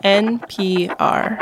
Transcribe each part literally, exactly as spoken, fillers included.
N P R.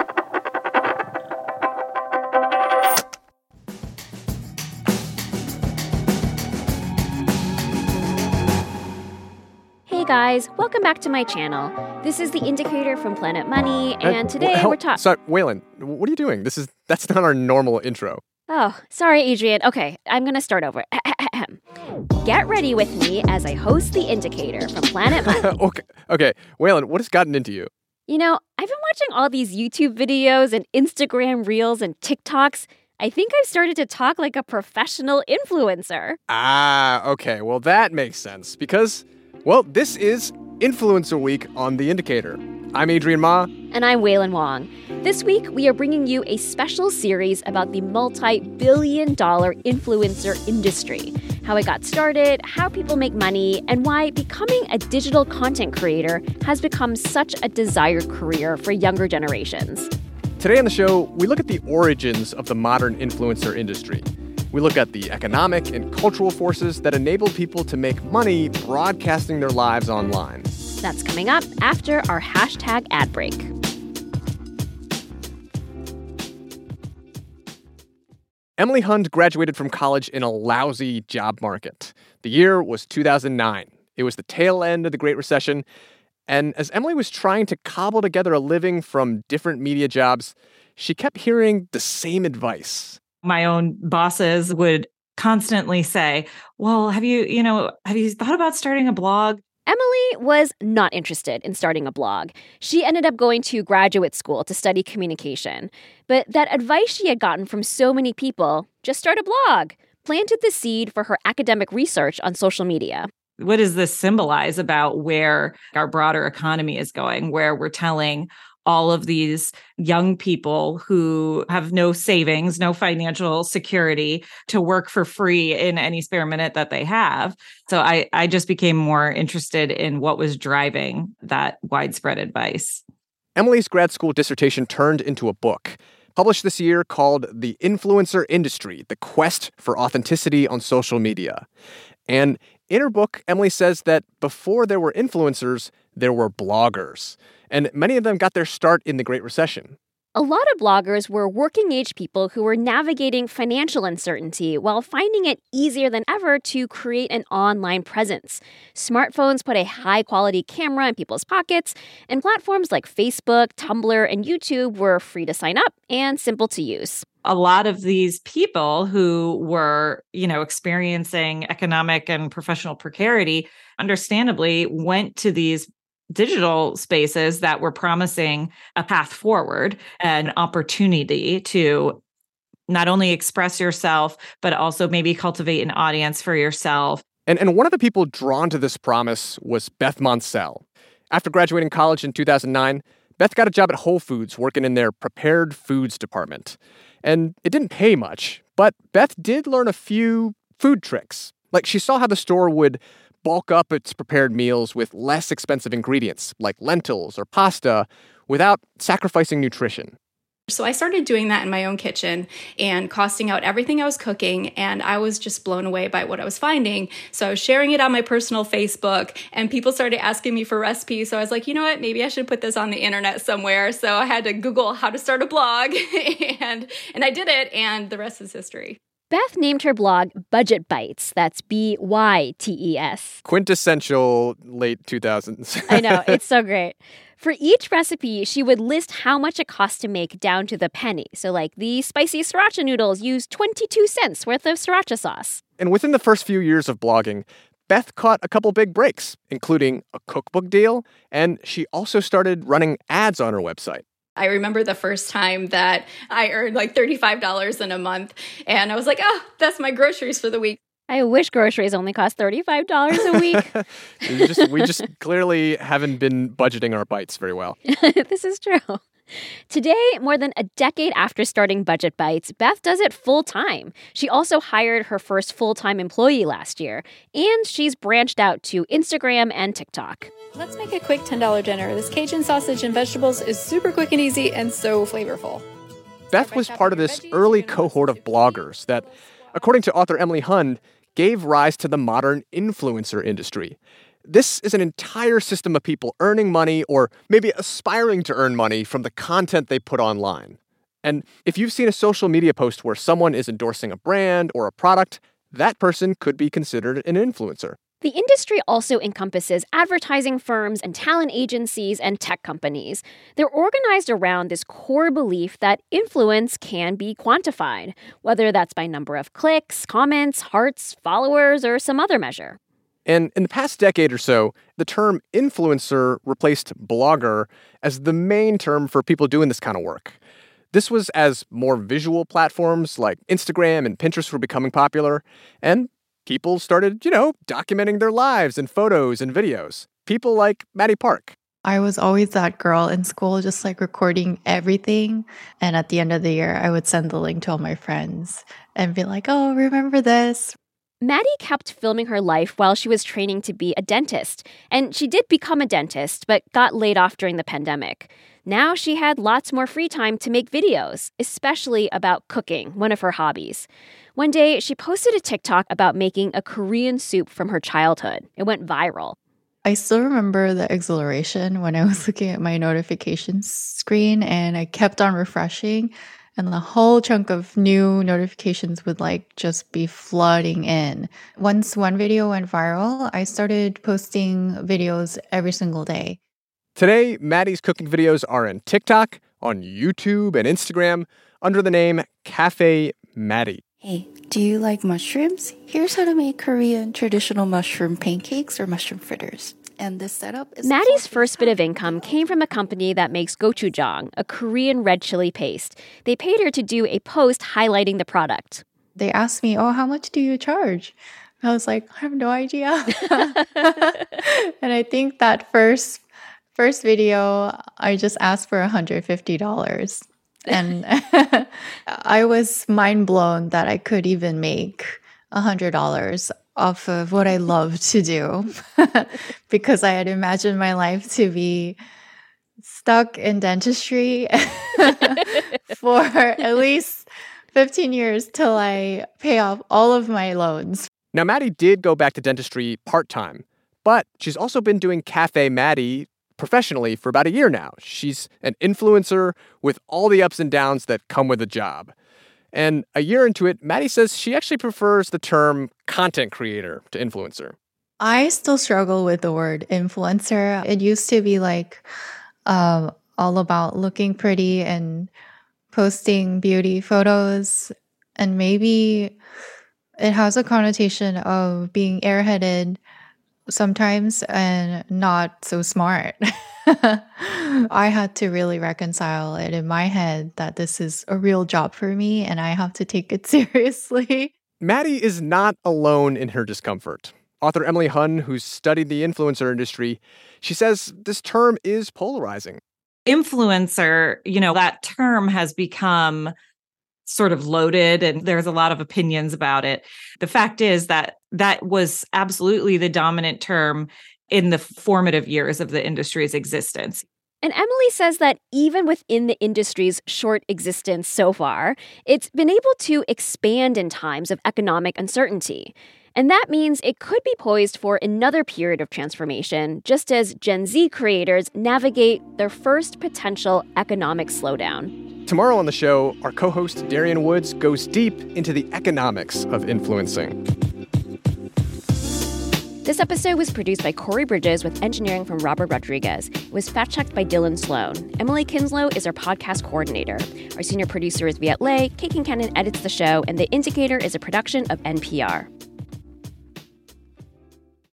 Hey guys, welcome back to my channel. This is The Indicator from Planet Money, and Uh, today well, we're talking... Sorry, Waylon, what are you doing? This is That's not our normal intro. Oh, sorry, Adrian. Okay, I'm going to start over. Get ready with me as I host The Indicator from Planet Money. okay, okay, Waylon, what has gotten into you? You know, I've been watching all these YouTube videos and Instagram Reels and TikToks. I think I've started to talk like a professional influencer. Ah, okay, well, that makes sense because, well, this is Influencer Week on The Indicator. I'm Adrian Ma. And I'm Waylon Wong. This week, we are bringing you a special series about the multi-billion dollar influencer industry, how it got started, how people make money, and why becoming a digital content creator has become such a desired career for younger generations. Today on the show, we look at the origins of the modern influencer industry. We look at the economic and cultural forces that enable people to make money broadcasting their lives online. That's coming up after our hashtag ad break. Emily Hund graduated from college in a lousy job market. The year was two thousand nine. It was the tail end of the Great Recession. And as Emily was trying to cobble together a living from different media jobs, she kept hearing the same advice. My own bosses would constantly say, well, have you, you know, have you thought about starting a blog? Emily was not interested in starting a blog. She ended up going to graduate school to study communication. But that advice she had gotten from so many people, just start a blog, planted the seed for her academic research on social media. What does this symbolize about where our broader economy is going, where we're telling all of these young people who have no savings, no financial security to work for free in any spare minute that they have. So I, I just became more interested in what was driving that widespread advice. Emily's grad school dissertation turned into a book, published this year called The Influencer Industry, The Quest for Authenticity on Social Media. And in her book, Emily says that before there were influencers, there were bloggers. And many of them got their start in the Great Recession. A lot of bloggers were working-age people who were navigating financial uncertainty while finding it easier than ever to create an online presence. Smartphones put a high-quality camera in people's pockets, and platforms like Facebook, Tumblr, and YouTube were free to sign up and simple to use. A lot of these people who were, you know, experiencing economic and professional precarity, understandably, went to these digital spaces that were promising a path forward, an opportunity to not only express yourself, but also maybe cultivate an audience for yourself. And, and one of the people drawn to this promise was Beth Monsell. After graduating college in two thousand nine, Beth got a job at Whole Foods working in their prepared foods department. And it didn't pay much, but Beth did learn a few food tricks. Like she saw how the store would bulk up its prepared meals with less expensive ingredients, like lentils or pasta, without sacrificing nutrition. So I started doing that in my own kitchen and costing out everything I was cooking, and I was just blown away by what I was finding. So I was sharing it on my personal Facebook, and people started asking me for recipes. So I was like, you know what, maybe I should put this on the internet somewhere. So I had to Google how to start a blog, and and I did it, and the rest is history. Beth named her blog Budget Bites. That's B Y T E S. Quintessential late two thousands. I know, it's so great. For each recipe, she would list how much it cost to make down to the penny. So like the spicy sriracha noodles use twenty-two cents worth of sriracha sauce. And within the first few years of blogging, Beth caught a couple big breaks, including a cookbook deal, and she also started running ads on her website. I remember the first time that I earned like thirty-five dollars in a month, and I was like, oh, that's my groceries for the week. I wish groceries only cost thirty-five dollars a week. we, just, we just clearly haven't been budgeting our bites very well. This is true. Today, more than a decade after starting Budget Bites, Beth does it full-time. She also hired her first full-time employee last year, and she's branched out to Instagram and TikTok. Let's make a quick ten dollars dinner. This Cajun sausage and vegetables is super quick and easy and so flavorful. Beth was part of this early cohort of bloggers that, according to author Emily Hund, gave rise to the modern influencer industry. This is an entire system of people earning money or maybe aspiring to earn money from the content they put online. And if you've seen a social media post where someone is endorsing a brand or a product, that person could be considered an influencer. The industry also encompasses advertising firms and talent agencies and tech companies. They're organized around this core belief that influence can be quantified, whether that's by number of clicks, comments, hearts, followers, or some other measure. And in the past decade or so, the term influencer replaced blogger as the main term for people doing this kind of work. This was as more visual platforms like Instagram and Pinterest were becoming popular, and people started, you know, documenting their lives in photos and videos. People like Maddie Park. I was always that girl in school, just like recording everything. And at the end of the year, I would send the link to all my friends and be like, oh, remember this? Maddie kept filming her life while she was training to be a dentist, and she did become a dentist, but got laid off during the pandemic. Now she had lots more free time to make videos, especially about cooking, one of her hobbies. One day, she posted a TikTok about making a Korean soup from her childhood. It went viral. I still remember the exhilaration when I was looking at my notifications screen and I kept on refreshing. And the whole chunk of new notifications would like just be flooding in. Once one video went viral, I started posting videos every single day. Today, Maddie's cooking videos are in TikTok, on YouTube and Instagram under the name Cafe Maddie. Hey, do you like mushrooms? Here's how to make Korean traditional mushroom pancakes or mushroom fritters. And this setup is... Maddie's first bit of income came from a company that makes gochujang, a Korean red chili paste. They paid her to do a post highlighting the product. They asked me, oh, how much do you charge? I was like, I have no idea. And I think that first first video, I just asked for one hundred fifty dollars. And I was mind blown that I could even make one hundred dollars off of what I love to do because I had imagined my life to be stuck in dentistry for at least fifteen years till I pay off all of my loans. Now, Maddie did go back to dentistry part-time, but she's also been doing Cafe Maddie professionally for about a year now. She's an influencer with all the ups and downs that come with a job. And a year into it, Maddie says she actually prefers the term content creator to influencer. I still struggle with the word influencer. It used to be like uh, all about looking pretty and posting beauty photos. And maybe it has a connotation of being airheaded sometimes and not so smart. I had to really reconcile it in my head that this is a real job for me and I have to take it seriously. Maddie is not alone in her discomfort. Author Emily Hun, who's studied the influencer industry, she says this term is polarizing. Influencer, you know, that term has become sort of loaded and there's a lot of opinions about it. The fact is that that was absolutely the dominant term in the formative years of the industry's existence. And Emily says that even within the industry's short existence so far, it's been able to expand in times of economic uncertainty. And that means it could be poised for another period of transformation, just as Gen Z creators navigate their first potential economic slowdown. Tomorrow on the show, our co-host Darian Woods goes deep into the economics of influencing. This episode was produced by Corey Bridges with engineering from Robert Rodriguez. It was fact-checked by Dylan Sloan. Emily Kinslow is our podcast coordinator. Our senior producer is Viet Le. Kate Kincannon edits the show, and The Indicator is a production of N P R.